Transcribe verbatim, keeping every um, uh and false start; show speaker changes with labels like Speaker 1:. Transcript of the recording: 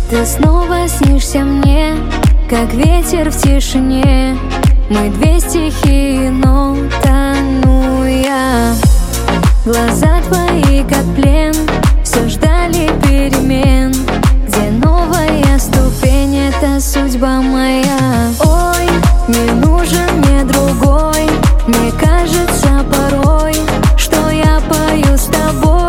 Speaker 1: Ты снова снишься мне, как ветер в тишине. Мы две стихии, но тону я. Глаза твои, как плен, все ждали перемен. Где новая ступень, это судьба моя. Ой, не нужен мне другой. Мне кажется порой, что я пою с тобой.